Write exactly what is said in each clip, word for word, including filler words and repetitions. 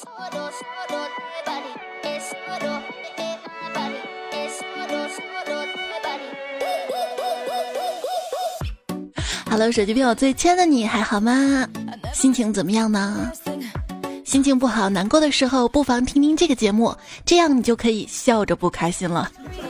Hello， 手机边我最亲爱的你还好吗？心情怎么样呢？心情不好难过的时候，不妨听听这个节目，这样你就可以笑着不开心了。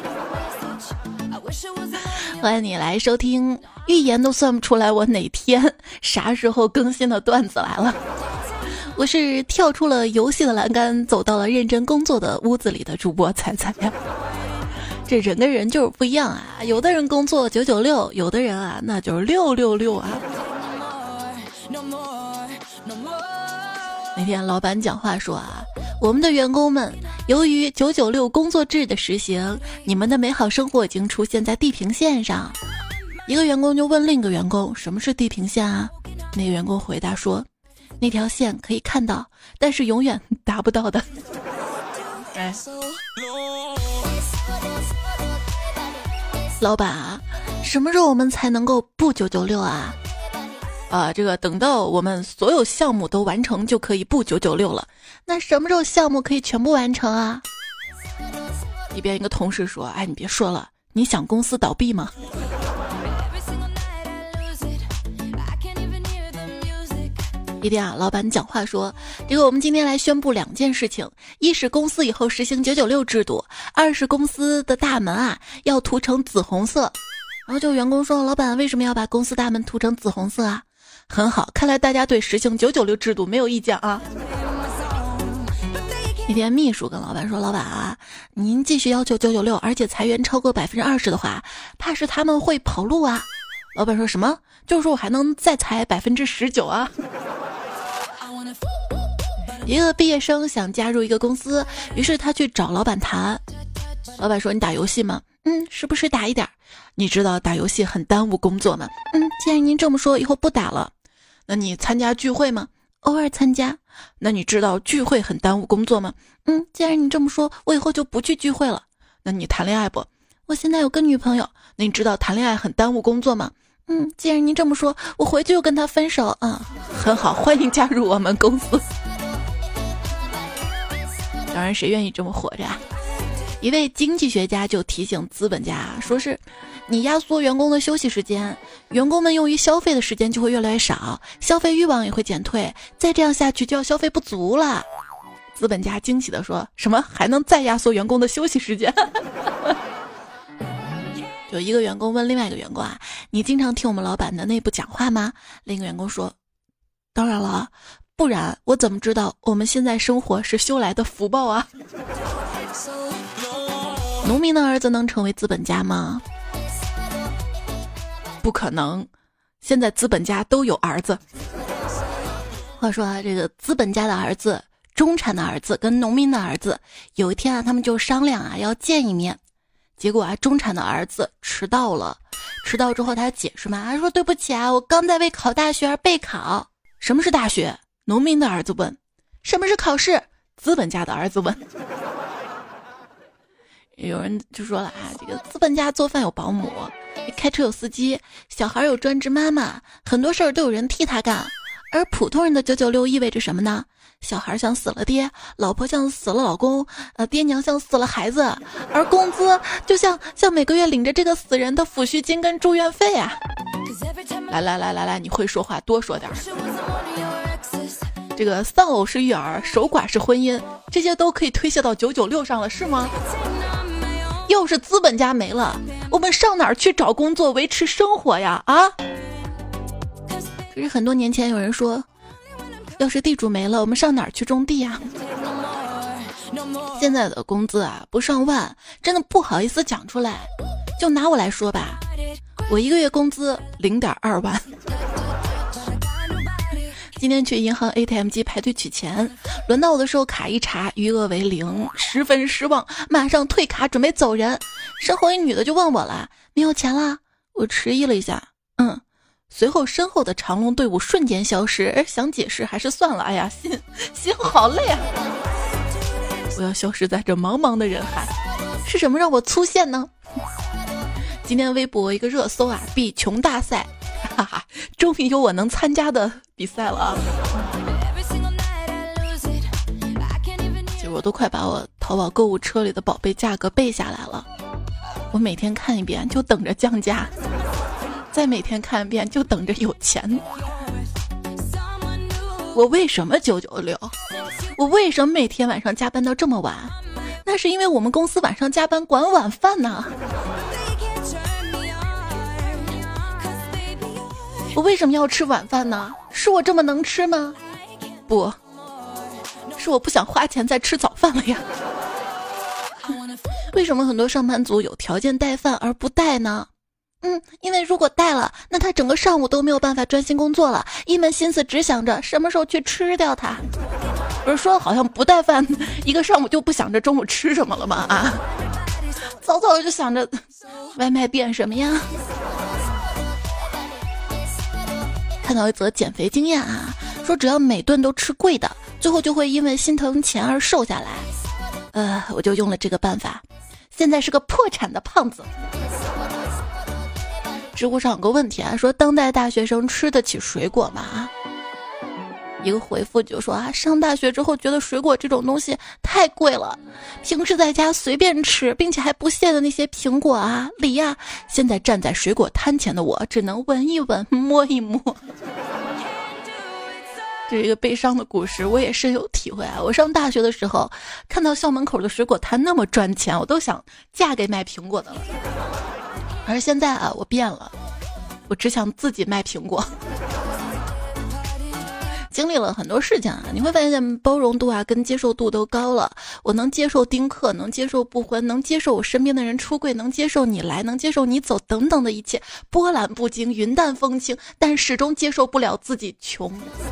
欢迎你来收听，预言都算不出来我哪天啥时候更新的段子来了。我是跳出了游戏的栏杆，走到了认真工作的屋子里的主播彩彩呀。这人跟人就是不一样啊，有的人工作九九六，有的人啊那就是六六六啊。那天老板讲话说啊，我们的员工们，由于九九六工作制的实行，你们的美好生活已经出现在地平线上。一个员工就问另一个员工，什么是地平线啊？那个员工回答说，那条线可以看到，但是永远达不到的。哎，老板啊，什么时候我们才能够不九九六啊？啊，这个等到我们所有项目都完成就可以不九九六了。那什么时候项目可以全部完成啊？一边一个同事说，哎，你别说了，你想公司倒闭吗？一天啊，老板讲话说，这个我们今天来宣布两件事情，一是公司以后实行九九六制度，二是公司的大门啊要涂成紫红色。然后就员工说，老板为什么要把公司大门涂成紫红色啊？很好，看来大家对实行九九六制度没有意见啊。一天秘书跟老板说，老板啊，您继续要求九九六，而且裁员超过百分之二十的话，怕是他们会跑路啊。老板说，什么？就是说我还能再裁百分之十九啊。一个毕业生想加入一个公司，于是他去找老板谈。老板说，你打游戏吗？嗯，时不时打一点。你知道打游戏很耽误工作吗？嗯，既然您这么说，以后不打了。那你参加聚会吗？偶尔参加。那你知道聚会很耽误工作吗？嗯，既然你这么说，我以后就不去聚会了。那你谈恋爱不？我现在有个女朋友。那你知道谈恋爱很耽误工作吗？嗯，既然您这么说，我回去就跟他分手啊。很好，欢迎加入我们公司。当然，谁愿意这么活着啊？一位经济学家就提醒资本家，说是你压缩员工的休息时间，员工们用于消费的时间就会越来越少，消费欲望也会减退，再这样下去就要消费不足了。资本家惊喜地说，什么还能再压缩员工的休息时间？有一个员工问另外一个员工啊，你经常听我们老板的内部讲话吗？另一个员工说，当然了，不然我怎么知道我们现在生活是修来的福报啊？农民的儿子能成为资本家吗？不可能，现在资本家都有儿子。话说啊，这个资本家的儿子、中产的儿子跟农民的儿子，有一天啊，他们就商量啊要见一面。结果啊，中产的儿子迟到了，迟到之后他解释嘛，他说对不起啊，我刚在为考大学而备考。什么是大学？农民的儿子问。什么是考试？资本家的儿子问。有人就说了啊，这个资本家做饭有保姆，开车有司机，小孩有专职妈妈，很多事儿都有人替他干。而普通人的九九六意味着什么呢？小孩像死了爹，老婆像死了老公，呃，爹娘像死了孩子，而工资就像像每个月领着这个死人的抚恤金跟住院费啊！来来来来来，你会说话多说点。这个丧偶是育儿，守寡是婚姻，这些都可以推卸到九九六上了，是吗？要是资本家没了，我们上哪儿去找工作维持生活呀？啊！可是很多年前有人说，要是地主没了，我们上哪儿去种地呀？现在的工资啊，不上万，真的不好意思讲出来。就拿我来说吧，我一个月工资零点二万。今天去银行 A T M 机排队取钱，轮到我的时候卡一查，余额为零，十分失望，马上退卡准备走人。身后一女的就问我了，没有钱啦？我迟疑了一下，嗯。随后身后的长龙队伍瞬间消失，想解释还是算了，哎呀，心心好累啊！我要消失在这茫茫的人海，是什么让我粗线呢？今天微博一个热搜啊，比穷大赛，哈哈，终于有我能参加的比赛了啊！ 我都快把我淘宝购物车里的宝贝价格背下来了。我每天看一遍就等着降价，再每天看一遍就等着有钱。我为什么九九六？我为什么每天晚上加班到这么晚？那是因为我们公司晚上加班管晚饭呢。我为什么要吃晚饭呢？是我这么能吃吗？不，是我不想花钱再吃早饭了呀。为什么很多上班族有条件带饭而不带呢？嗯，因为如果带了，那他整个上午都没有办法专心工作了，一门心思只想着什么时候去吃掉它。不是说好像不带饭，一个上午就不想着中午吃什么了吗？啊，早早就想着外卖变什么呀？看到一则减肥经验啊，说只要每顿都吃贵的，最后就会因为心疼钱而瘦下来。呃，我就用了这个办法，现在是个破产的胖子。知乎上有个问题啊，说当代大学生吃得起水果吗？一个回复就说啊，上大学之后觉得水果这种东西太贵了，平时在家随便吃，并且还不屑的那些苹果啊、梨啊，现在站在水果摊前的我，只能闻一闻、摸一摸。这是一个悲伤的故事，我也深有体会啊！我上大学的时候，看到校门口的水果摊那么赚钱，我都想嫁给卖苹果的了。而现在啊，我变了，我只想自己卖苹果。经历了很多事情啊，你会发现包容度啊跟接受度都高了。我能接受丁克，能接受不婚，能接受我身边的人出柜，能接受你来，能接受你走，等等的一切波澜不惊、云淡风轻，但始终接受不了自己穷。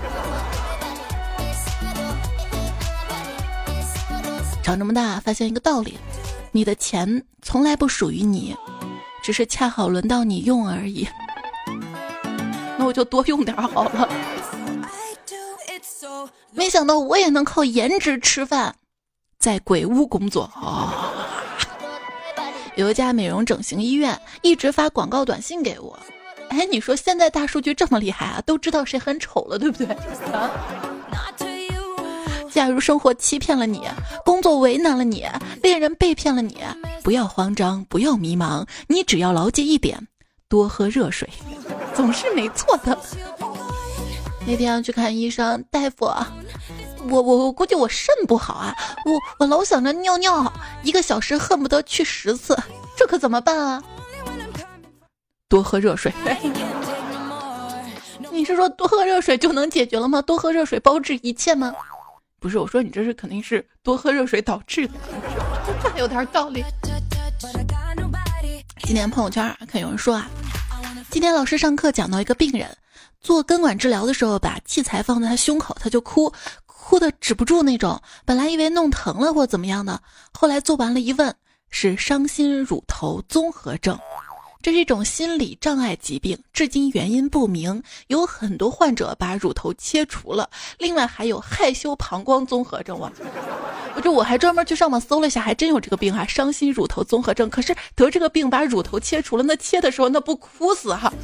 长这么大，发现一个道理：你的钱从来不属于你，只是恰好轮到你用而已。那我就多用点好了。没想到我也能靠颜值吃饭，在鬼屋工作啊！有一家美容整形医院一直发广告短信给我。哎，你说现在大数据这么厉害啊，都知道谁很丑了，对不对？啊！假如生活欺骗了你，工作为难了你，恋人背骗了你，不要慌张，不要迷茫，你只要牢记一点：多喝热水，总是没错的。那天要去看医生，大夫啊，我我我估计我肾不好啊，我我老想着尿尿，一个小时恨不得去十次，这可怎么办啊？多喝热水。你是说多喝热水就能解决了吗？多喝热水包治一切吗？不是，我说你这是肯定是多喝热水导致的，这有点道理。今天朋友圈看有人说啊，今天老师上课讲到一个病人做根管治疗的时候，把器材放在他胸口，他就哭，哭得止不住那种。本来以为弄疼了或怎么样的，后来做完了一问，是伤心乳头综合症。这是一种心理障碍疾病，至今原因不明，有很多患者把乳头切除了。另外还有害羞膀胱综合症啊！我这我还专门去上网搜了一下，还真有这个病啊，伤心乳头综合症。可是得这个病把乳头切除了，那切的时候那不哭死哈？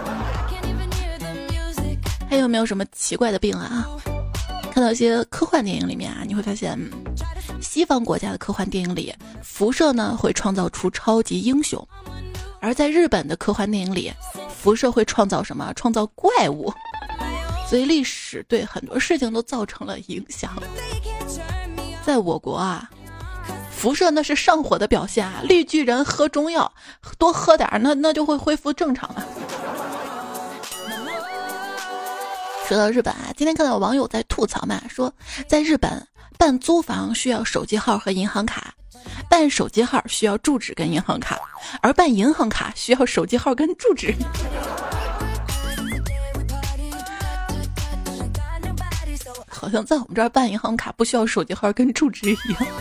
还有没有什么奇怪的病啊？看到一些科幻电影里面啊，你会发现西方国家的科幻电影里，辐射呢会创造出超级英雄，而在日本的科幻电影里，辐射会创造什么？创造怪物。所以历史对很多事情都造成了影响。在我国啊，辐射那是上火的表现啊，绿巨人喝中药多喝点那那就会恢复正常了。说到日本啊，今天看到网友在吐槽嘛，说在日本办租房需要手机号和银行卡，办手机号需要住址跟银行卡，而办银行卡需要手机号跟住址。好像在我们这儿办银行卡不需要手机号跟住址一样，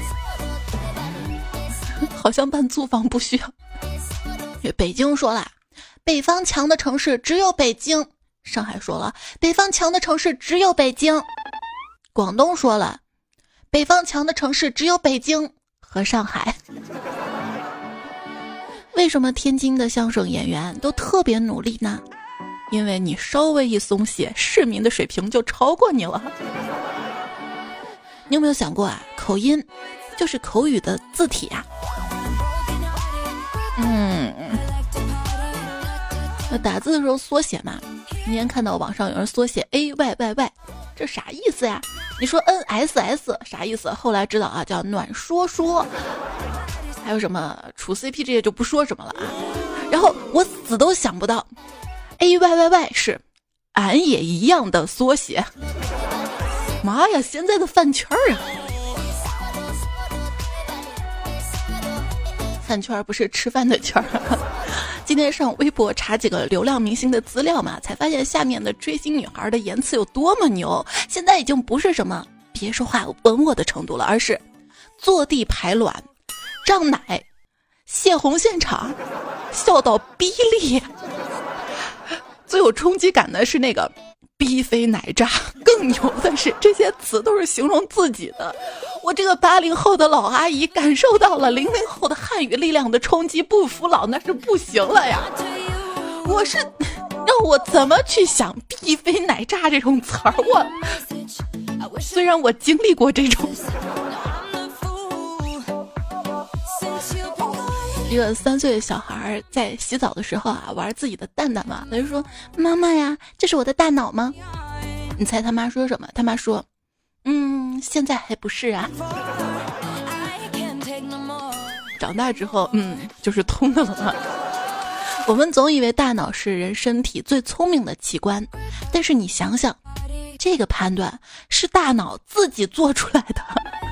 好像办租房不需要。北京说了，北方强的城市只有北京。上海说了，北方强的城市只有北京。广东说了，北方强的城市只有北京和上海。为什么天津的相声演员都特别努力呢？因为你稍微一松懈，市民的水平就超过你了。你有没有想过啊， 口音就是口语的字体啊。嗯，那打字的时候缩写嘛，今天看到网上有人缩写 A Y Y Y， 这啥意思呀？你说 N S S 啥意思？后来知道啊，叫暖说说。还有什么处 C P 这些就不说什么了啊。然后我死都想不到 A Y Y Y 是俺也一样的缩写。妈呀，现在的饭圈啊！饭圈不是吃饭的圈儿。今天上微博查几个流量明星的资料嘛，才发现下面的追星女孩的言辞有多么牛。现在已经不是什么别说话吻我的程度了，而是坐地排卵、胀奶、泄洪现场、笑到逼裂。最有冲击感的是那个逼飞奶炸，更牛的是这些词都是形容自己的。我这个八零后的老阿姨感受到了零零后的汉语力量的冲击，不服老那是不行了呀。我是让我怎么去想逼飞奶炸这种词儿？我虽然我经历过这种。一个三岁的小孩在洗澡的时候啊，玩自己的蛋蛋嘛，他就说：“妈妈呀，这是我的大脑吗？”你猜他妈说什么？他妈说：“嗯，现在还不是啊。”长大之后，嗯，就是通的了嘛。我们总以为大脑是人身体最聪明的器官，但是你想想，这个判断是大脑自己做出来的。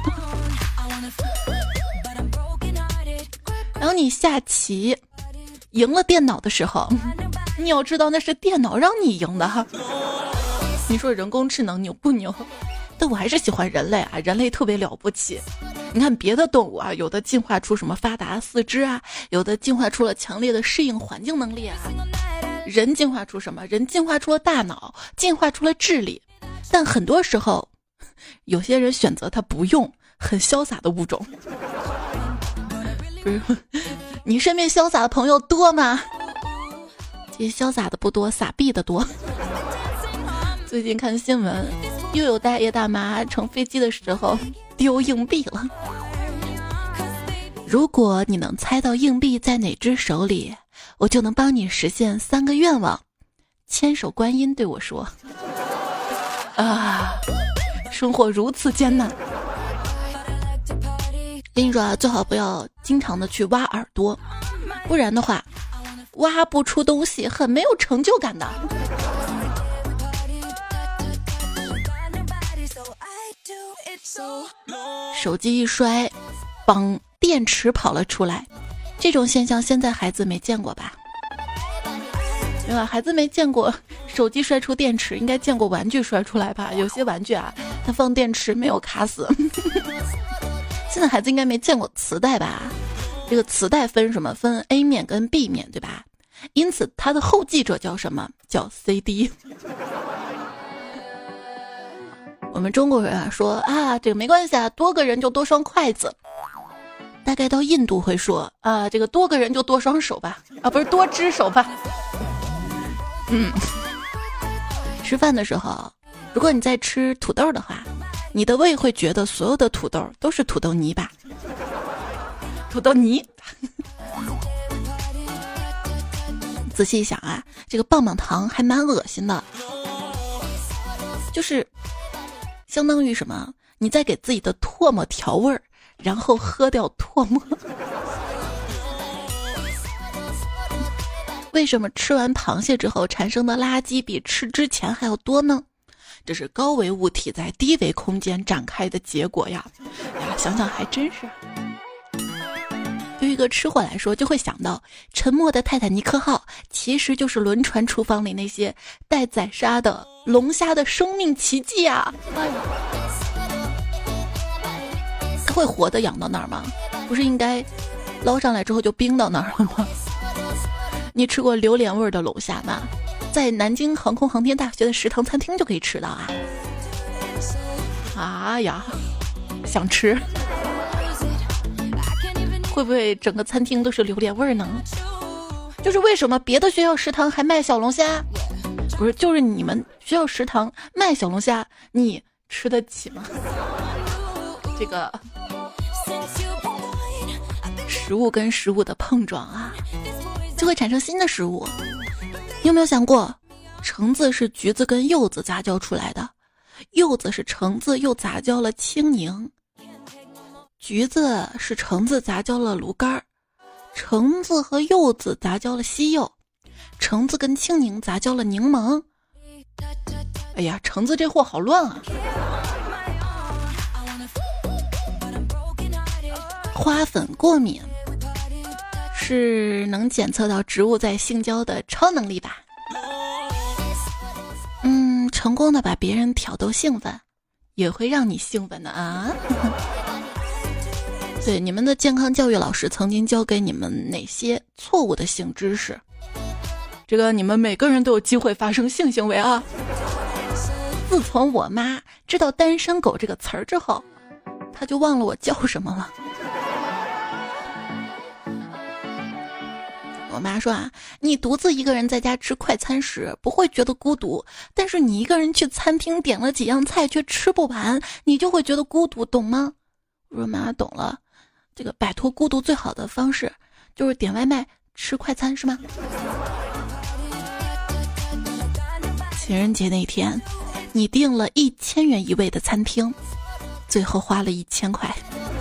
然后你下棋赢了电脑的时候，你要知道那是电脑让你赢的哈。你说人工智能牛不牛？但我还是喜欢人类啊，人类特别了不起。你看别的动物啊，有的进化出什么发达四肢啊，有的进化出了强烈的适应环境能力啊。人进化出什么？人进化出了大脑，进化出了智力。但很多时候，有些人选择他不用，很潇洒的物种。不是，你身边潇洒的朋友多吗？其实潇洒的不多，傻逼的多。最近看新闻，又有大爷大妈乘飞机的时候丢硬币了。如果你能猜到硬币在哪只手里，我就能帮你实现三个愿望。千手观音对我说：“啊，生活如此艰难。”跟你说啊，最好不要经常的去挖耳朵，不然的话，挖不出东西，很没有成就感的。手机一摔，帮电池跑了出来，这种现象现在孩子没见过吧？对吧？孩子没见过手机摔出电池，应该见过玩具摔出来吧？有些玩具啊，它放电池没有卡死。现在孩子应该没见过磁带吧？这个磁带分什么？分 A 面跟 B 面，对吧？因此它的后继者叫什么？叫 C D。 我们中国人啊说啊，这个没关系啊，多个人就多双筷子。大概到印度会说啊，这个多个人就多双手吧，啊，不是多只手吧。嗯，吃饭的时候，如果你在吃土豆的话，你的胃会觉得所有的土豆都是土豆泥吧？土豆泥。仔细一想啊，这个棒棒糖还蛮恶心的，就是相当于什么？你在给自己的唾沫调味儿，然后喝掉唾沫。为什么吃完螃蟹之后产生的垃圾比吃之前还要多呢？这是高维物体在低维空间展开的结果呀！呀，想想还真是。对于一个吃货来说，就会想到沉没的泰坦尼克号其实就是轮船厨房里那些待宰杀的龙虾的生命奇迹啊！哎，它会活的养到那儿吗？不是应该捞上来之后就冰到那儿了吗？你吃过榴莲味的龙虾吗？在南京航空航天大学的食堂餐厅就可以吃到啊！啊呀，想吃。会不会整个餐厅都是榴莲味呢？就是为什么别的学校食堂还卖小龙虾？不是，就是你们学校食堂卖小龙虾，你吃得起吗？ 这个食物跟食物的碰撞啊，就会产生新的食物。你有没有想过，橙子是橘子跟柚子杂交出来的，柚子是橙子又杂交了青柠，橘子是橙子杂交了芦柑，橙子和柚子杂交了西柚，橙子跟青柠杂交了柠檬。哎呀，橙子这货好乱啊！花粉过敏是能检测到植物在性交的超能力吧？嗯，成功的把别人挑逗兴奋，也会让你兴奋的啊！对，你们的健康教育老师曾经教给你们哪些错误的性知识？这个你们每个人都有机会发生性行为啊！自从我妈知道单身狗这个词儿之后，她就忘了我叫什么了。我妈说啊，你独自一个人在家吃快餐时不会觉得孤独，但是你一个人去餐厅点了几样菜却吃不完，你就会觉得孤独，懂吗？我说妈懂了，这个摆脱孤独最好的方式就是点外卖吃快餐是吗？情人节那天你订了一千元一位的餐厅，最后花了一千块。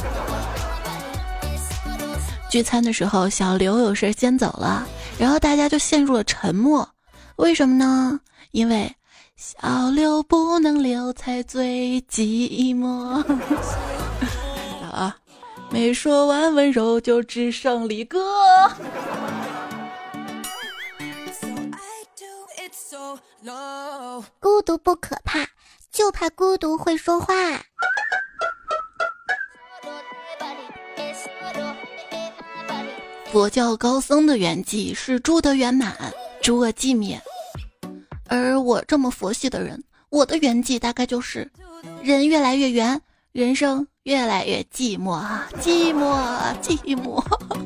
聚餐的时候小刘有事先走了，然后大家就陷入了沉默，为什么呢？因为小刘不能留才最寂寞。啊，没说完温柔就只剩离歌。 孤独不可怕，就怕孤独会说话。 佛教高僧的圆寂是诸德圆满，诸恶寂灭。而我这么佛系的人，我的圆寂大概就是人越来越圆，人生越来越寂寞啊，寂寞寂寞。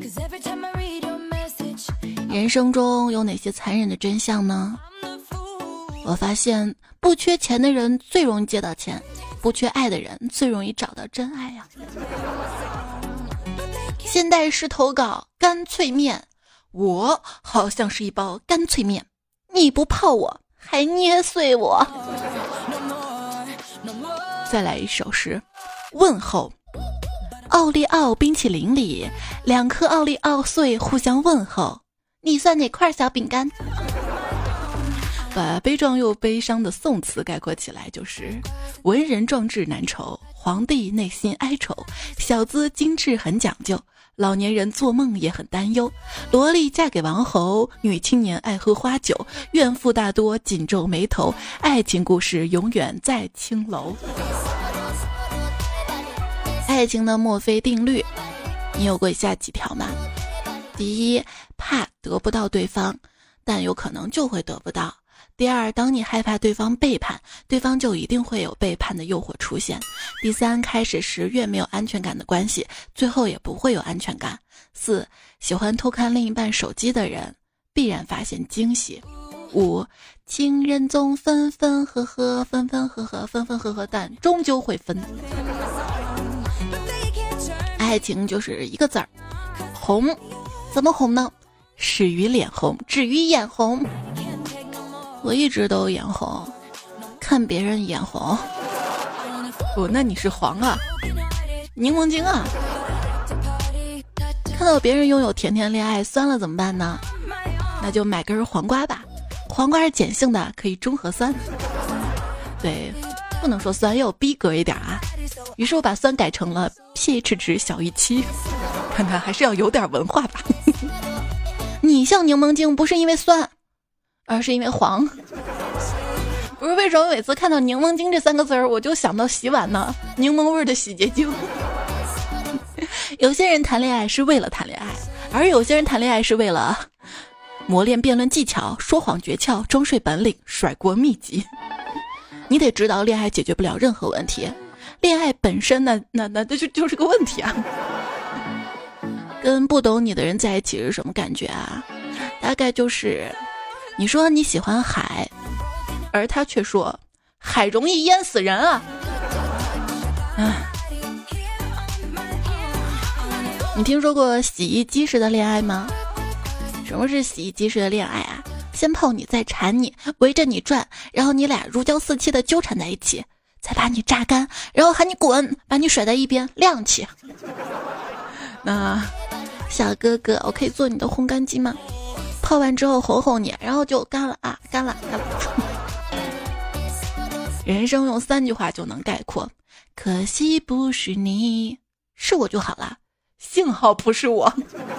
人生中有哪些残忍的真相呢？我发现不缺钱的人最容易借到钱，不缺爱的人最容易找到真爱呀、啊。现代诗投稿干脆面，我好像是一包干脆面，你不泡我还捏碎我。再来一首诗，问候。奥利奥冰淇淋里两颗奥利奥碎互相问候，你算哪块小饼干？把悲壮又悲伤的宋词概括起来就是文人壮志难酬，皇帝内心哀愁，小资精致很讲究，老年人做梦也很担忧，萝莉嫁给王侯，女青年爱喝花酒，怨妇大多紧皱眉头，爱情故事永远在青楼。爱情的墨菲定律你有过以下几条吗？第一，怕得不到对方，但有可能就会得不到。第二，当你害怕对方背叛，对方就一定会有背叛的诱惑出现。第三，开始时越没有安全感的关系，最后也不会有安全感。四，喜欢偷看另一半手机的人，必然发现惊喜。五，情人总分分合合，分分合合，分分合合，但终究会分。爱情就是一个字儿，红。怎么红呢？始于脸红，止于眼红。我一直都眼红，看别人眼红。哦，那你是黄啊，柠檬精啊。看到别人拥有甜甜恋爱酸了怎么办呢？那就买根黄瓜吧，黄瓜是碱性的，可以中和酸。对，不能说酸，要有逼格一点啊。于是我把酸改成了 pH 值小于七，看看还是要有点文化吧。你像柠檬精不是因为酸，而是因为黄。不是，为什么每次看到柠檬精这三个字儿我就想到洗碗呢？柠檬味的洗洁精。有些人谈恋爱是为了谈恋爱，而有些人谈恋爱是为了磨练辩论技巧、说谎诀窍、装睡本领、甩锅秘籍。你得知道恋爱解决不了任何问题，恋爱本身呢，那那那就就是个问题啊。跟不懂你的人在一起是什么感觉啊？大概就是你说你喜欢海，而他却说海容易淹死人啊。唉， 你听说过洗衣机式的恋爱吗？什么是洗衣机式的恋爱啊？先泡你，再缠你，围着你转，然后你俩如胶似漆的纠缠在一起，再把你榨干，然后喊你滚，把你甩在一边晾起。那小哥哥，我可以做你的烘干机吗？泡完之后哄哄你，然后就干了啊，干了干了。人生用三句话就能概括：可惜不是你，是我就好了，幸好不是我。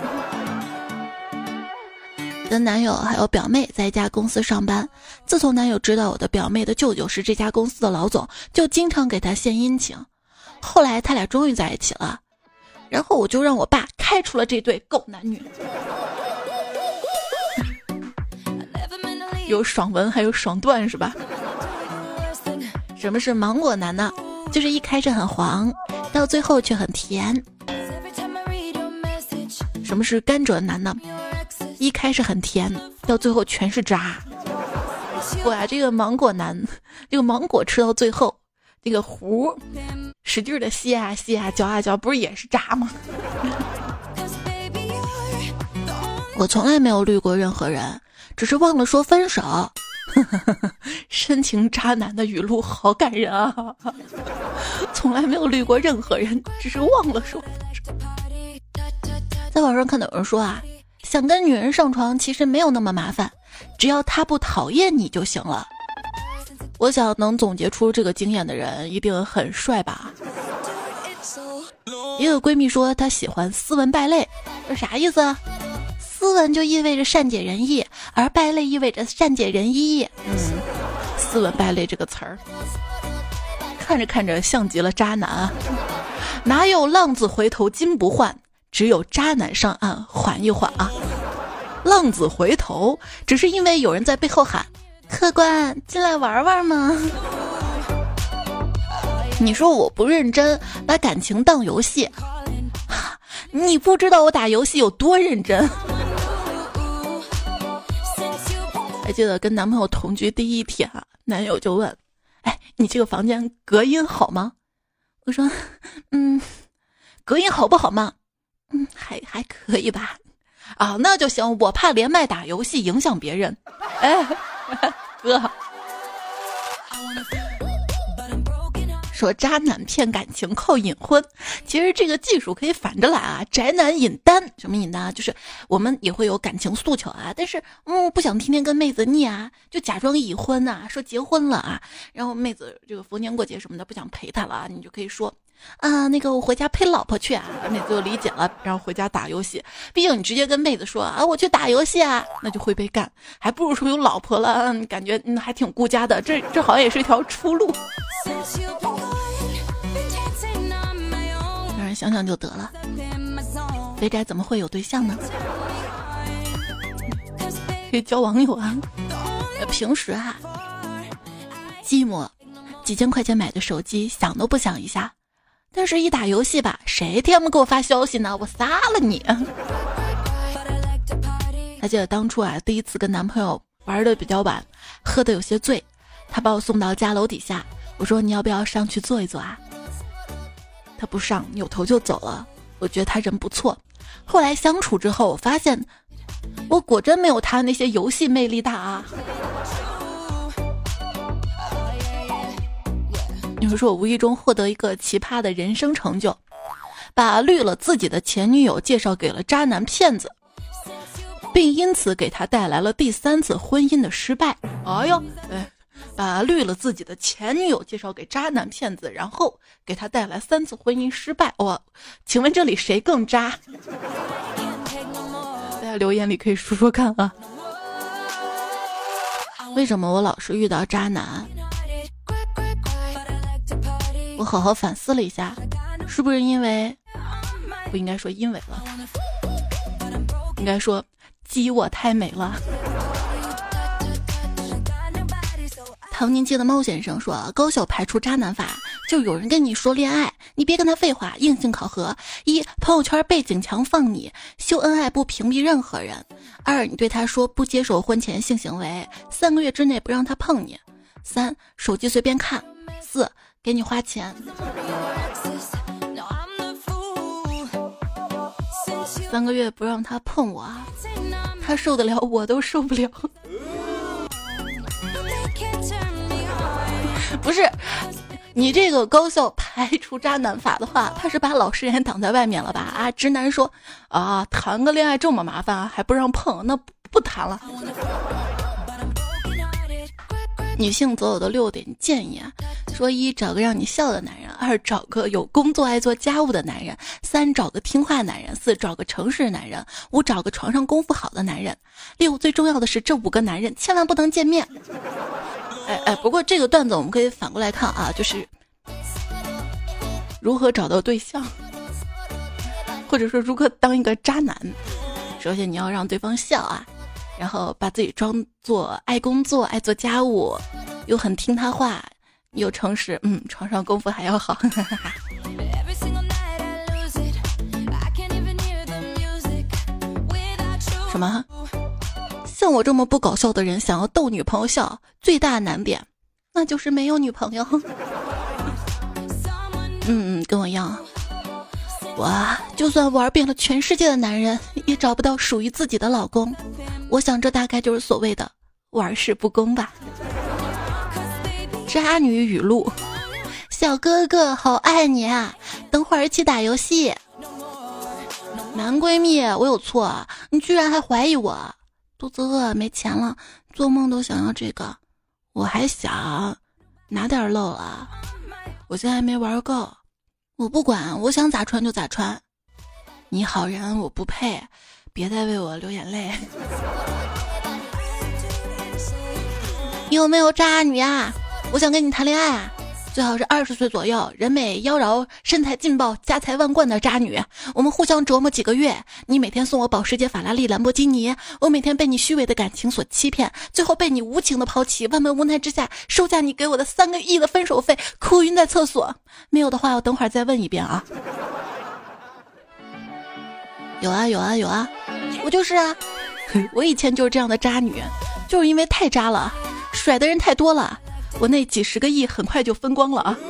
跟男友还有表妹在一家公司上班，自从男友知道我的表妹的舅舅是这家公司的老总，就经常给他献殷勤。后来他俩终于在一起了，然后我就让我爸开除了这对狗男女。有爽文还有爽段是吧？什么是芒果男呢？就是一开始很黄，到最后却很甜。什么是甘蔗男呢？一开始很甜，到最后全是渣。我呀，这个芒果男，这个芒果吃到最后，这个核使劲的吸啊吸啊嚼啊嚼，不是也是渣吗？我从来没有绿过任何人，只是忘了说分手。深情渣男的语录好感人啊！从来没有绿过任何人，只是忘了说分手。在网上看到有人说啊，想跟女人上床其实没有那么麻烦，只要她不讨厌你就行了。我想能总结出这个经验的人一定很帅吧。一个闺蜜说她喜欢斯文败类，这啥意思啊？斯文就意味着善解人意，而败类意味着善解人意。嗯，斯文败类这个词儿，看着看着像极了渣男啊！哪有浪子回头金不换，只有渣男上岸缓一缓啊！浪子回头只是因为有人在背后喊：“客官，进来玩玩吗？”你说我不认真，把感情当游戏，你不知道我打游戏有多认真。还记得跟男朋友同居第一天啊，男友就问：“哎，你这个房间隔音好吗？”我说：“嗯，隔音好不好嘛？嗯，还还可以吧。啊，那就行。我怕连麦打游戏影响别人。哎，哥。”说渣男骗感情靠隐婚，其实这个技术可以反着来啊！宅男引单，什么引单啊？就是我们也会有感情诉求啊，但是嗯不想天天跟妹子腻啊，就假装已婚呐、啊，说结婚了啊，然后妹子这个逢年过节什么的不想陪他了啊，你就可以说啊那个我回家陪老婆去啊，妹子就理解了，然后回家打游戏。毕竟你直接跟妹子说啊我去打游戏啊，那就会被干，还不如说有老婆了，嗯、感觉嗯还挺顾家的，这这好像也是一条出路。让人想想就得了，肥宅怎么会有对象呢？可以交网友啊。平时啊，寂寞，几千块钱买的手机，想都不想一下。但是一打游戏吧，谁天天给我发消息呢？我撒了你！还记得当初啊，第一次跟男朋友玩的比较晚，喝的有些醉，他把我送到家楼底下，我说你要不要上去坐一坐啊？他不上，扭头就走了。我觉得他人不错，后来相处之后，我发现我果真没有他那些游戏魅力大啊。你会说我无意中获得一个奇葩的人生成就，把绿了自己的前女友介绍给了渣男骗子，并因此给他带来了第三次婚姻的失败。哎呦，哎。把绿了自己的前女友介绍给渣男骗子，然后给他带来三次婚姻失败。哇，请问这里谁更渣？大家留言里可以说说看啊。为什么我老是遇到渣男？我好好反思了一下，是不是因为不应该说因为了，应该说鸡我太美了。唐宁街的猫先生说，高校排除渣男法，就有人跟你说恋爱，你别跟他废话，硬性考核：一、朋友圈背景墙放你，秀恩爱不屏蔽任何人；二、你对他说不接受婚前性行为，三个月之内不让他碰你；三、手机随便看；四、给你花钱。 三个月不让他碰我，他受得了，我都受不了。不是，你这个高校排除渣男法的话，他是把老实人挡在外面了吧？啊，直男说啊，谈个恋爱这么麻烦，还不让碰，那不不谈了。女性择偶的六点建议啊，说一找个让你笑的男人，二找个有工作爱做家务的男人，三找个听话男人，四找个诚实男人，五找个床上功夫好的男人，六最重要的是这五个男人千万不能见面。哎哎，不过这个段子我们可以反过来看啊，就是如何找到对象，或者说如何当一个渣男。首先你要让对方笑啊，然后把自己装作爱工作、爱做家务，又很听他话，又诚实，嗯，床上功夫还要好。什么？像我这么不搞笑的人，想要逗女朋友笑，最大难点，那就是没有女朋友。嗯，跟我一样。我就算玩遍了全世界的男人，也找不到属于自己的老公。我想这大概就是所谓的玩世不恭吧。渣女语录：小哥哥好爱你啊，等会儿一起打游戏。男闺蜜，我有错啊，你居然还怀疑我。肚子饿没钱了，做梦都想要这个。我还想哪点漏了，我现在还没玩够。我不管，我想咋穿就咋穿。你好人我不配，别再为我流眼泪。你有没有渣女啊？我想跟你谈恋爱啊，最好是二十岁左右，人美妖娆，身材劲爆，家财万贯的渣女。我们互相折磨几个月，你每天送我保时捷、法拉利、兰博基尼，我每天被你虚伪的感情所欺骗，最后被你无情的抛弃，万般无奈之下收下你给我的三个亿的分手费，哭晕在厕所。没有的话，我等会儿再问一遍啊。有啊有啊有啊，我就是啊，我以前就是这样的渣女，就是因为太渣了，甩的人太多了，我那几十个亿很快就分光了啊。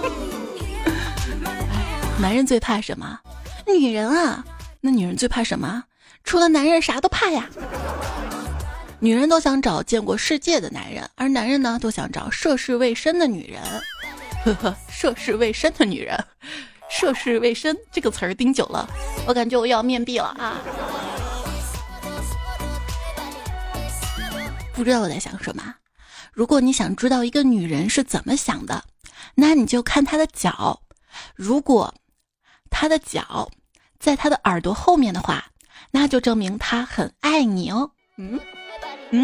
男人最怕什么？女人啊。那女人最怕什么？除了男人啥都怕呀。女人都想找见过世界的男人，而男人呢都想找涉世未深的女人。呵呵，涉世未深的女人，涉世未深这个词儿盯久了，我感觉我要面壁了啊。不知道我在想什么。如果你想知道一个女人是怎么想的，那你就看她的脚。如果她的脚在她的耳朵后面的话，那就证明她很爱你哦。嗯嗯。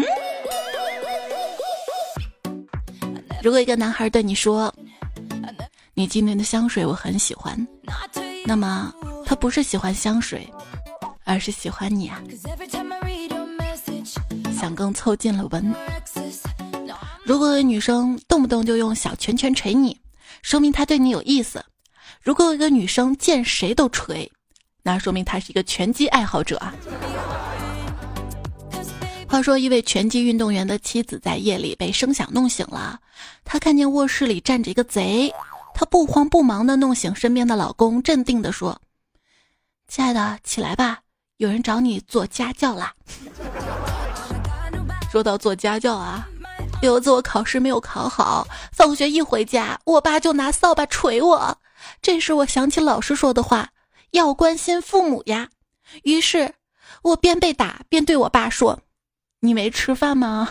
如果一个男孩对你说，你今天的香水我很喜欢，那么他不是喜欢香水，而是喜欢你啊，想更凑近了闻。如果有女生动不动就用小拳拳捶你，说明她对你有意思。如果有一个女生见谁都捶，那说明她是一个拳击爱好者啊。话说一位拳击运动员的妻子在夜里被声响弄醒了，她看见卧室里站着一个贼，她不慌不忙地弄醒身边的老公，镇定地说，亲爱的起来吧，有人找你做家教啦。说到做家教啊，有一次我考试没有考好，放学一回家，我爸就拿扫把捶我。这时我想起老师说的话，要关心父母呀。于是我边被打边对我爸说，你没吃饭吗？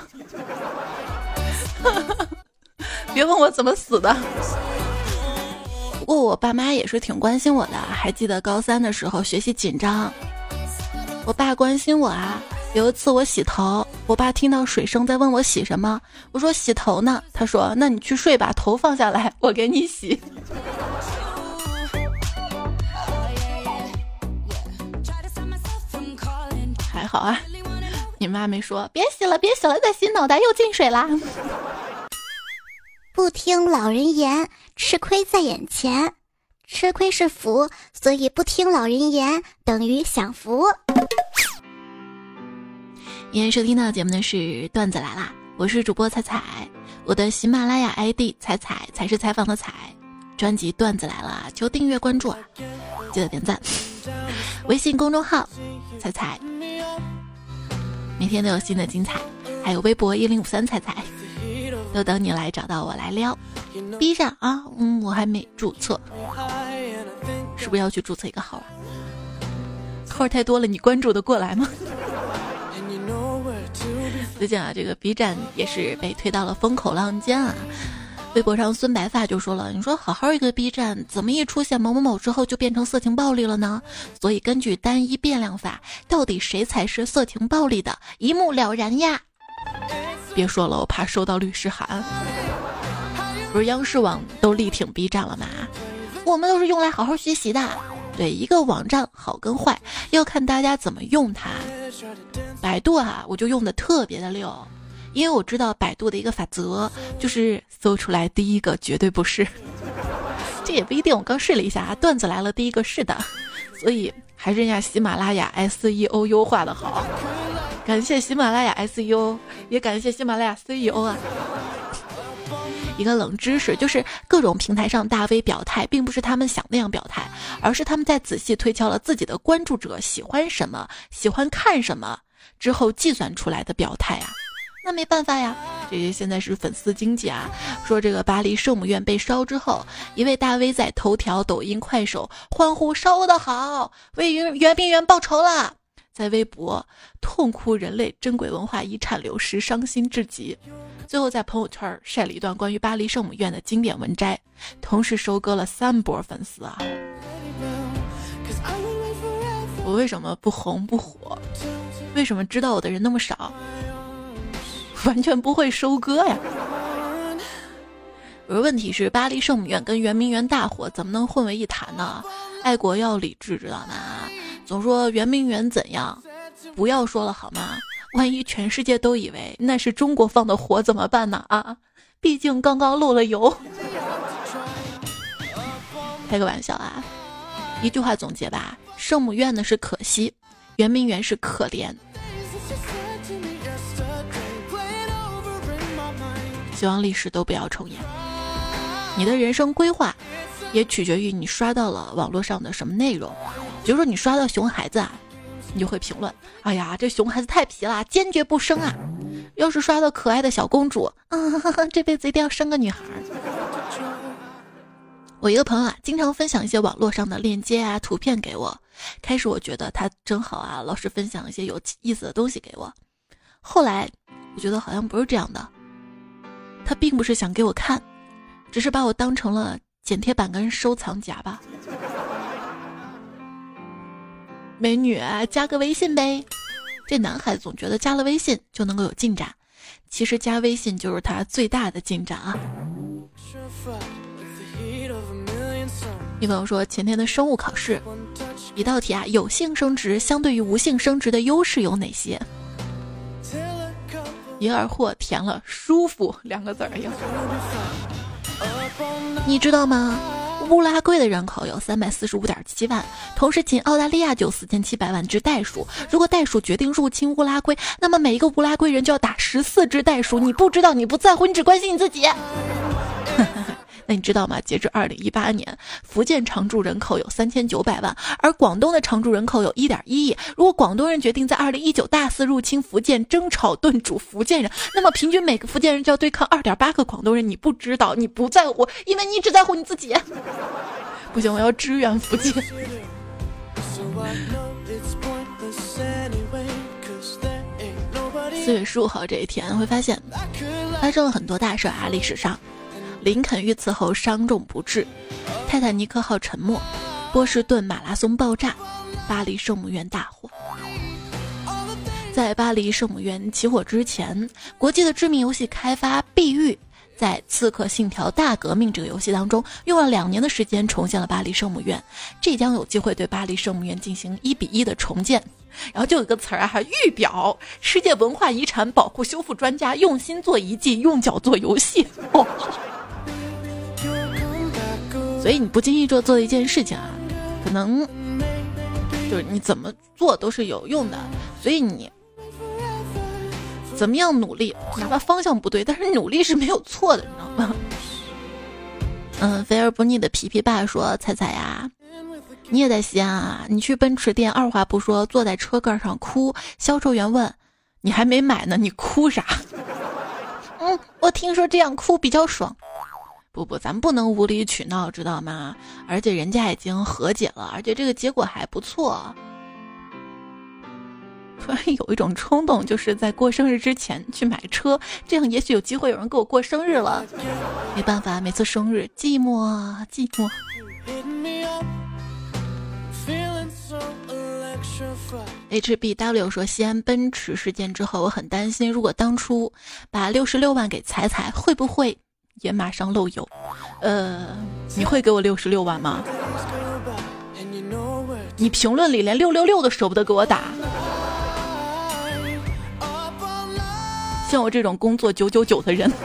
别问我怎么死的。不过我爸妈也是挺关心我的，还记得高三的时候学习紧张，我爸关心我啊。有一次我洗头，我爸听到水声在问我洗什么，我说洗头呢，他说那你去睡吧，头放下来我给你洗。还好啊，你妈没说别洗了别洗了，再洗脑袋又进水啦。 不听老人言，吃亏在眼前。吃亏是福，所以不听老人言等于享福。 今天收听到的节目呢是段子来啦，我是主播彩彩，我的喜马拉雅 I D 彩彩才是采访的彩，专辑段子来了，求订阅关注啊，记得点赞。 微信公众号彩彩，每天都有新的精彩，还有微博一零五三彩彩，都等你来找到我来撩。B 站啊，嗯，我还没注册，是不是要去注册一个号啊？号太多了，你关注的过来吗？最近啊，这个 B 站也是被推到了风口浪尖啊。微博上孙白发就说了，你说好好一个 B 站，怎么一出现某某某之后就变成色情暴力了呢？所以根据单一变量法，到底谁才是色情暴力的，一目了然呀。别说了，我怕收到律师函。不是央视网都力挺 B 站了吗？我们都是用来好好学习的。对，一个网站好跟坏要看大家怎么用它。百度啊，我就用的特别的溜，因为我知道百度的一个法则就是搜出来第一个绝对不是。这也不一定，我刚试了一下，段子来了第一个是的，所以还是人家喜马拉雅 S E O 优化的好。感谢喜马拉雅 S E O， 也感谢喜马拉雅 C E O 啊。一个冷知识就是各种平台上大 V 表态并不是他们想那样表态，而是他们在仔细推敲了自己的关注者喜欢什么喜欢看什么之后计算出来的表态啊。那没办法呀，这些现在是粉丝经济啊。说这个巴黎圣母院被烧之后，一位大 V 在头条抖音快手欢呼烧得好，为圆明园报仇了，在微博痛哭人类珍贵文化遗产流失，伤心至极。最后在朋友圈晒了一段关于巴黎圣母院的经典文摘，同时收割了三波粉丝啊！我为什么不红不火？为什么知道我的人那么少？完全不会收割呀！而问题是，巴黎圣母院跟圆明园大火怎么能混为一谈呢？爱国要理智，知道吗？总说圆明园怎样，不要说了好吗？万一全世界都以为那是中国放的火怎么办呢？啊，毕竟刚刚漏了油。开个玩笑啊，一句话总结吧，圣母院呢是可惜，圆明园是可怜。希望历史都不要重演。你的人生规划也取决于你刷到了网络上的什么内容。比如说你刷到熊孩子啊，你就会评论，哎呀，这熊孩子太皮了，坚决不生啊。要是刷到可爱的小公主，嗯，呵呵，这辈子一定要生个女孩。我一个朋友啊，经常分享一些网络上的链接啊、图片给我。开始我觉得他真好啊，老是分享一些有意思的东西给我。后来我觉得好像不是这样的，他并不是想给我看，只是把我当成了剪贴板跟收藏夹吧。美女，加个微信呗。这男孩总觉得加了微信就能够有进展，其实加微信就是他最大的进展啊。女朋友说，前天的生物考试一道题啊，有性生殖相对于无性生殖的优势有哪些？一二货填了舒服两个字儿呀。你知道吗？乌拉圭的人口有三百四十五点七万，同时仅澳大利亚就有四千七百万只袋鼠。如果袋鼠决定入侵乌拉圭，那么每一个乌拉圭人就要打十四只袋鼠。你不知道，你不在乎，你只关心你自己。那你知道吗？截至二零一八年，福建常住人口有三千九百万，而广东的常住人口有一点一亿。如果广东人决定在二零一九大肆入侵福建，蒸炒炖煮福建人，那么平均每个福建人就要对抗二点八个广东人。你不知道，你不在乎，因为你只在乎你自己。不行，我要支援福建。四月十五号这一天，会发现发生了很多大事啊，历史上。林肯遇刺后伤重不治，泰坦尼克号沉没，波士顿马拉松爆炸，巴黎圣母院大火。在巴黎圣母院起火之前，国际的知名游戏开发碧玉在《刺客信条：大革命》这个游戏当中用了两年的时间重现了巴黎圣母院，这将有机会对巴黎圣母院进行一比一的重建。然后就有一个词儿啊，预表世界文化遗产保护修复专家用心做遗迹，用脚做游戏。哦，所以你不经意做做的一件事情啊，可能就是你怎么做都是有用的。所以你怎么样努力，哪怕方向不对，但是努力是没有错的，你知道吗？嗯，肥而不腻的皮皮爸说：“彩彩呀， 你也在西安啊？你去奔驰店，二话不说坐在车盖上哭。销售员问：“你还没买呢，你哭啥？”嗯，我听说这样哭比较爽。不不，咱不能无理取闹，知道吗？而且人家已经和解了，而且这个结果还不错。突然有一种冲动，就是在过生日之前去买车，这样也许有机会有人给我过生日了。没办法，每次生日寂寞寂寞。H B W 说，西安奔驰事件之后，我很担心，如果当初把六十六万给彩彩，会不会也马上漏油？呃，你会给我六十六万吗？你评论里连六六六都舍不得给我打。像我这种工作九九九的人，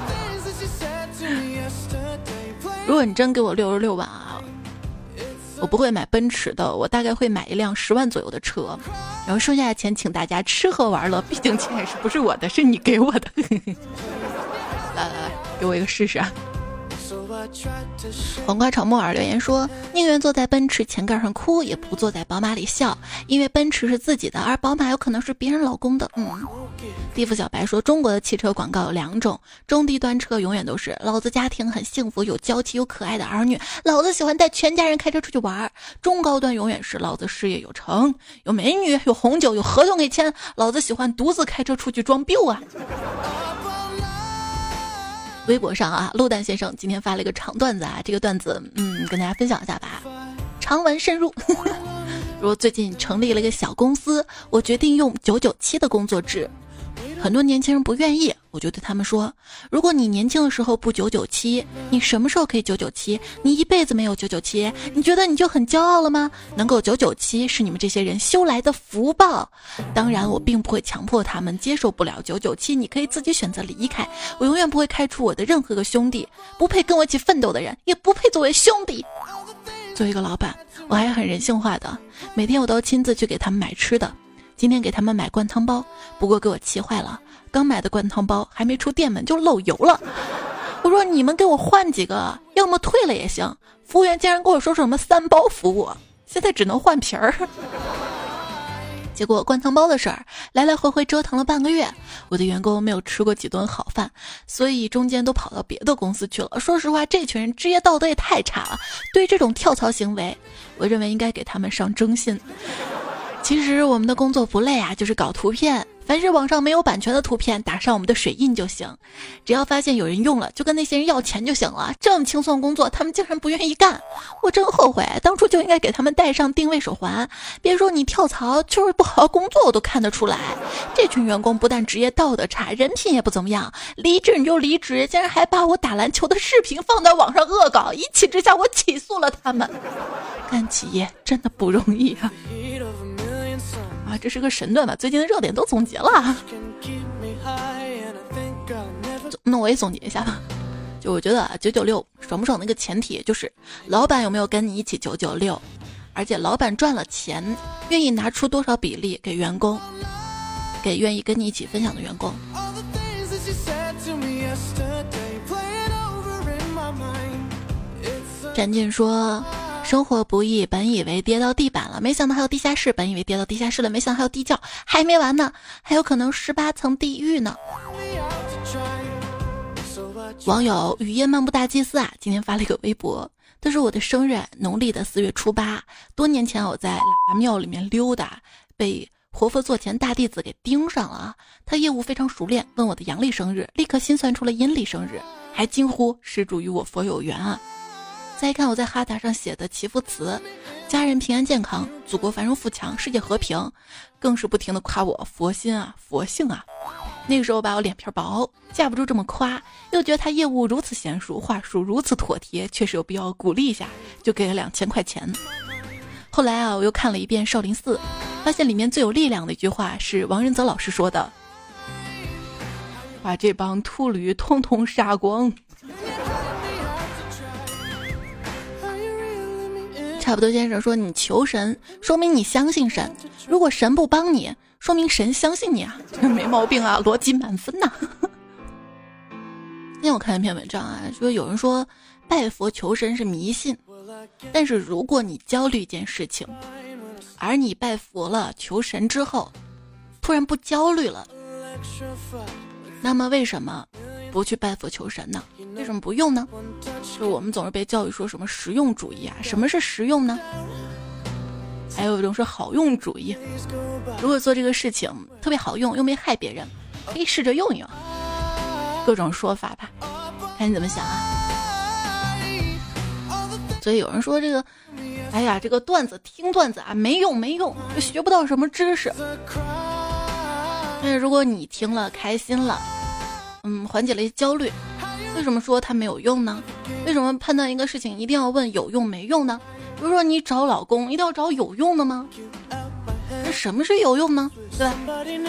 如果你真给我六十六万啊，我不会买奔驰的，我大概会买一辆十万左右的车，然后剩下的钱请大家吃喝玩乐，毕竟钱是不是我的，是你给我的。来来来，给我一个试试啊！黄瓜炒木耳留言说，宁愿坐在奔驰前盖上哭，也不坐在宝马里笑，因为奔驰是自己的，而宝马有可能是别人老公的。嗯，地府小白说，中国的汽车广告有两种，中低端车永远都是老子家庭很幸福，有娇气有可爱的儿女，老子喜欢带全家人开车出去玩。中高端永远是老子事业有成，有美女有红酒有合同给签，老子喜欢独自开车出去装 biu 啊。微博上啊，陆蛋先生今天发了一个长段子啊，这个段子嗯跟大家分享一下吧，长文深入。如最近成立了一个小公司，我决定用九九七的工作制，很多年轻人不愿意，我就对他们说，如果你年轻的时候不九九七，你什么时候可以九九七？你一辈子没有九九七，你觉得你就很骄傲了吗？能够九九七是你们这些人修来的福报。当然我并不会强迫他们接受不了九九七，你可以自己选择离开，我永远不会开除我的任何个兄弟，不配跟我一起奋斗的人也不配作为兄弟。作为一个老板，我还很人性化的，每天我都亲自去给他们买吃的。今天给他们买灌汤包，不过给我气坏了，刚买的灌汤包还没出店门就漏油了。我说你们给我换几个，要么退了也行。服务员竟然跟我说什么三包服务，现在只能换皮儿。结果灌汤包的事儿来来回回折腾了半个月，我的员工没有吃过几顿好饭，所以中间都跑到别的公司去了。说实话，这群人职业道德也太差了，对这种跳槽行为，我认为应该给他们上征信。其实我们的工作不累啊，就是搞图片，凡是网上没有版权的图片打上我们的水印就行，只要发现有人用了就跟那些人要钱就行了。这么轻松的工作他们竟然不愿意干，我真后悔当初就应该给他们戴上定位手环。别说你跳槽，就是不好好工作我都看得出来。这群员工不但职业道德差，人品也不怎么样，离职你就离职，竟然还把我打篮球的视频放到网上恶搞，一气之下我起诉了他们。干企业真的不容易啊。啊，这是个神段吧？最近的热点都总结了。那我也总结一下吧。就我觉得九九六爽不爽的一个前提就是老板有没有跟你一起九九六，而且老板赚了钱愿意拿出多少比例给员工，给愿意跟你一起分享的员工。展进说，生活不易，本以为跌到地板了，没想到还有地下室，本以为跌到地下室了，没想到还有地窖，还没完呢，还有可能十八层地狱呢。网友雨夜漫步大祭司啊，今天发了一个微博，他说我的生日农历的四月初八，多年前我在喇嘛庙里面溜达，被活佛座前大弟子给盯上了，他业务非常熟练，问我的阳历生日，立刻心算出了阴历生日，还惊呼施主与我佛有缘啊。再一看我在哈达上写的祈福词，家人平安健康，祖国繁荣富强，世界和平，更是不停的夸我佛心啊佛性啊。那个时候吧，我脸皮薄，架不住这么夸，又觉得他业务如此娴熟，话术如此妥帖，确实有必要鼓励一下，就给了两千块钱。后来啊，我又看了一遍少林寺，发现里面最有力量的一句话是王仁泽老师说的，把这帮秃驴通通杀光。差不多先生说，你求神说明你相信神，如果神不帮你，说明神相信你啊，没毛病啊，逻辑满分呐、啊。今天我看一篇文章啊，说有人说拜佛求神是迷信， 但是如果你焦虑一件事情，而你拜佛了求神之后突然不焦虑了，那么为什么不去拜佛求神呢？为什么不用呢？就我们总是被教育说什么实用主义啊，什么是实用呢？还有一种是好用主义，如果做这个事情特别好用又没害别人，可以试着用一用，各种说法吧，看你怎么想啊。所以有人说这个哎呀这个段子听段子啊没用没用，就学不到什么知识。但是如果你听了开心了，嗯，缓解了一些焦虑，为什么说它没有用呢？为什么判断一个事情一定要问有用没用呢？比如说你找老公一定要找有用的吗？那什么是有用呢？对吧？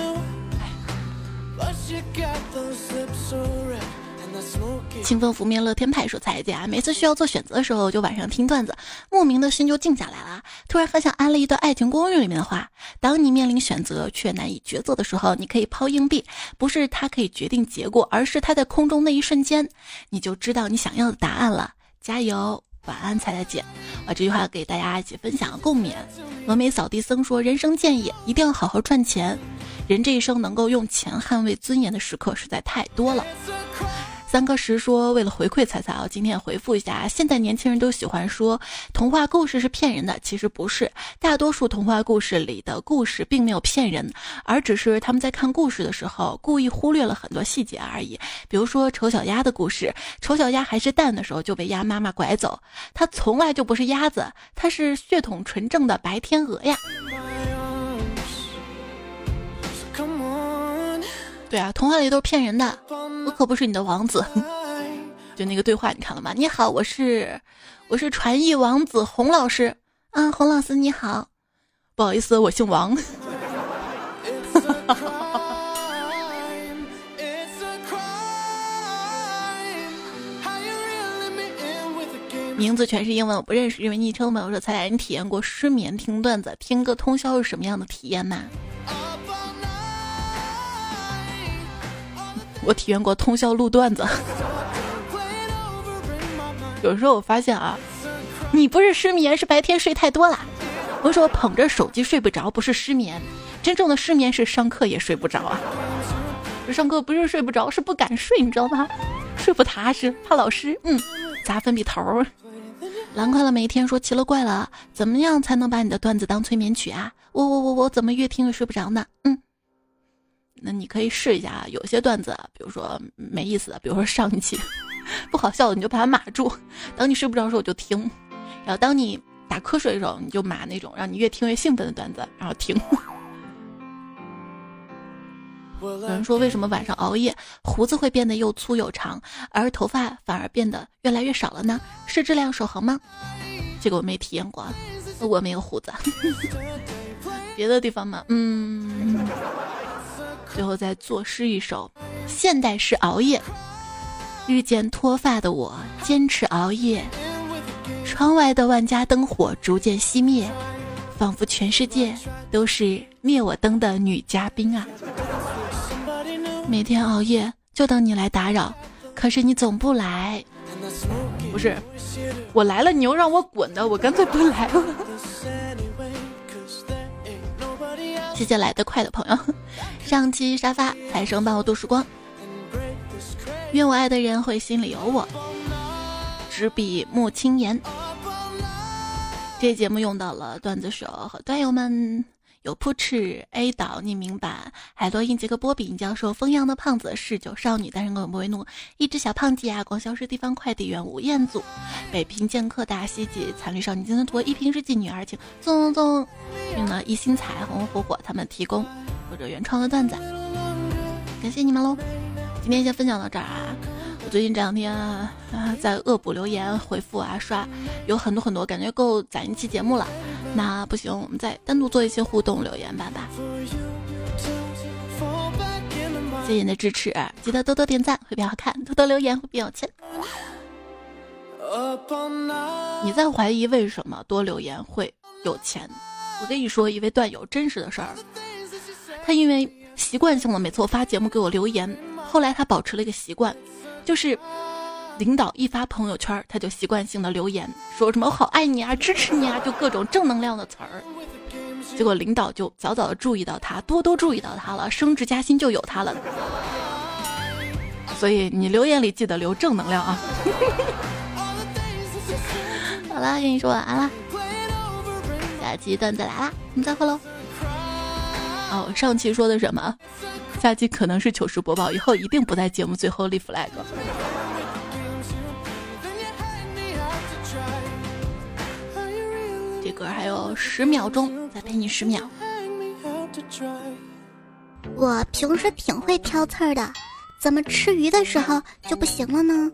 清风拂面乐天派说彩姐啊，每次需要做选择的时候就晚上听段子，莫名的心就静下来了，突然很想安利一段爱情公寓里面的话，当你面临选择却难以抉择的时候，你可以抛硬币，不是它可以决定结果，而是它在空中那一瞬间你就知道你想要的答案了。加油，晚安彩彩姐。啊，这句话给大家一起分享共勉。峨眉扫地僧说，人生建议一定要好好赚钱，人这一生能够用钱捍卫尊严的时刻实在太多了。三颗石说，为了回馈彩彩啊，今天也回复一下，现在年轻人都喜欢说童话故事是骗人的，其实不是，大多数童话故事里的故事并没有骗人，而只是他们在看故事的时候故意忽略了很多细节而已。比如说丑小鸭的故事，丑小鸭还是蛋的时候就被鸭妈妈拐走，它从来就不是鸭子，它是血统纯正的白天鹅呀。对啊，童话里都是骗人的，我可不是你的王子。就那个对话你看了吗？你好，我是我是传译王子洪老师。啊，洪老师你好，不好意思，我姓王。名字全是英文，我不认识，因为昵称嘛。我说彩彩，你体验过失眠听段子听歌通宵是什么样的体验吗？我体验过通宵录段子。有时候我发现啊，你不是失眠，是白天睡太多了。我说我捧着手机睡不着，不是失眠，真正的失眠是上课也睡不着啊。上课不是睡不着，是不敢睡，你知道吗？睡不踏实，怕老师嗯砸粉笔头。蓝快乐每一天说奇了怪了，怎么样才能把你的段子当催眠曲啊？我我我我怎么越听越睡不着呢？嗯。那你可以试一下，有些段子比如说没意思的，比如说上一期不好笑的，你就把它码住，当你睡不着的时候就听，然后当你打瞌睡的时候你就码那种让你越听越兴奋的段子，然后听。有人说为什么晚上熬夜胡子会变得又粗又长，而头发反而变得越来越少了呢？是质量守恒吗？这个我没体验过，我没有胡子。别的地方嘛，嗯。最后再作诗一首，现代式熬夜。日渐脱发的我坚持熬夜，窗外的万家灯火逐渐熄灭，仿佛全世界都是灭我灯的女嘉宾啊。每天熬夜就等你来打扰，可是你总不来。不是我来了你又让我滚的，我干脆不来了。谢谢来得快的朋友。上期沙发财神伴我度时光，愿我爱的人会心里有我，执笔莫轻言。这节目用到了段子手和段友们，有扑哧 A 岛匿名版海洛因杰克波比教授风样的胖子嗜酒少女单身狗不为怒一只小胖姐啊广消失地方快递员吴彦祖北平剑客大西姐残绿少女金樽陀一瓶日记女儿情纵纵用了一心彩红火火他们提供或者原创的段子，感谢你们喽。今天先分享到这儿啊。我最近这两天啊在恶补留言回复啊刷有很多很多，感觉够攒一期节目了。那不行，我们再单独做一些互动留言吧吧。谢谢你的支持，记得多多点赞会比较好看，多多留言会比较有钱。你在怀疑为什么多留言会有钱？我跟你说一位段友真实的事儿，他因为习惯性的每次我发节目给我留言，后来他保持了一个习惯，就是领导一发朋友圈，他就习惯性的留言，说什么我好爱你啊，支持你啊，就各种正能量的词儿。结果领导就早早的注意到他，多多注意到他了，升职加薪就有他了。所以你留言里记得留正能量啊。好啦，跟你说晚安啦，下期段子来啦，你再会喽。哦，上期说的什么？下期可能是糗事播报，以后一定不在节目最后立 flag。这歌还有十秒钟，再陪你十秒。 我平时挺会挑刺儿的，怎么吃鱼的时候就不行了呢？